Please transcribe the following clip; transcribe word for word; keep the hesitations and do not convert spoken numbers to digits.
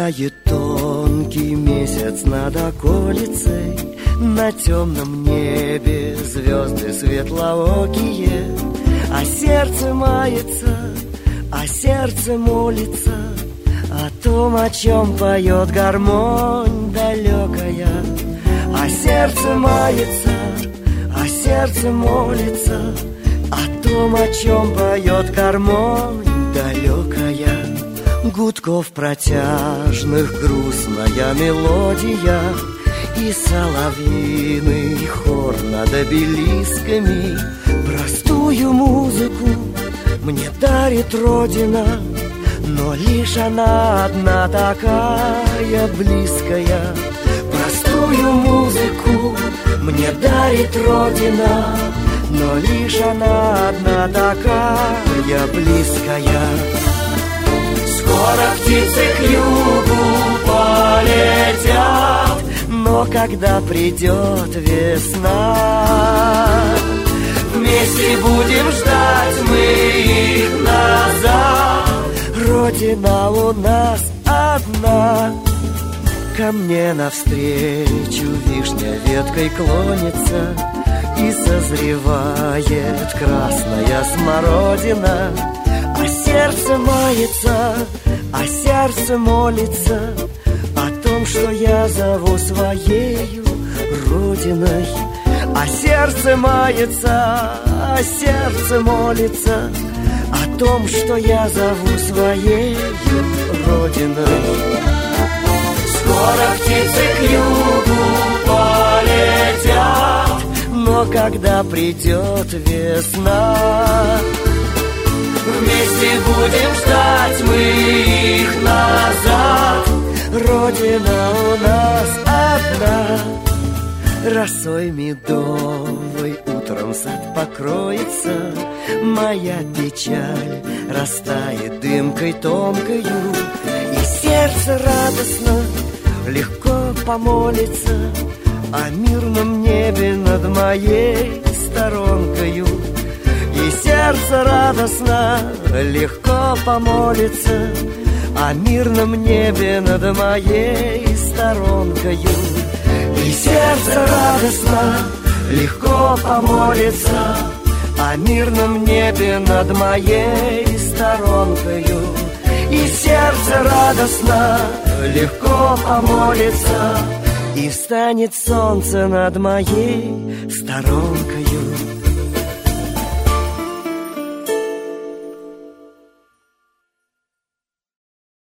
Сияет тонкий месяц над околицей, на темном небе звезды светлоокие, а сердце мается, а сердце молится о том, о чем поет гармонь далекая. А сердце мается, а сердце молится о том, о чем поет гармонь далекая. Гудков протяжных грустная мелодия, и соловьиный хор над обелисками. Простую музыку мне дарит Родина, но лишь она одна такая близкая. Простую музыку мне дарит Родина, но лишь она одна такая близкая. Скоро птицы к югу полетят, но когда придет весна, вместе будем ждать мы их назад. Родина у нас одна. Ко мне навстречу вишня веткой клонится, и созревает красная смородина. А сердце мается, а сердце молится о том, что я зову своею Родиной. А сердце мается, а сердце молится о том, что я зову своею Родиной. Скоро птицы к югу полетят, но когда придет весна, вместе будем ждать мы их назад. Родина у нас одна. Росой медовой утром сад покроется, моя печаль растает дымкой тонкою, и сердце радостно легко помолится о мирном небе над моей сторонкою. И сердце радостно легко помолится о мирном небе над моей сторонкою. И сердце радостно легко помолится о мирном небе над моей сторонкою. И сердце радостно легко помолится, и встанет солнце над моей сторонкою.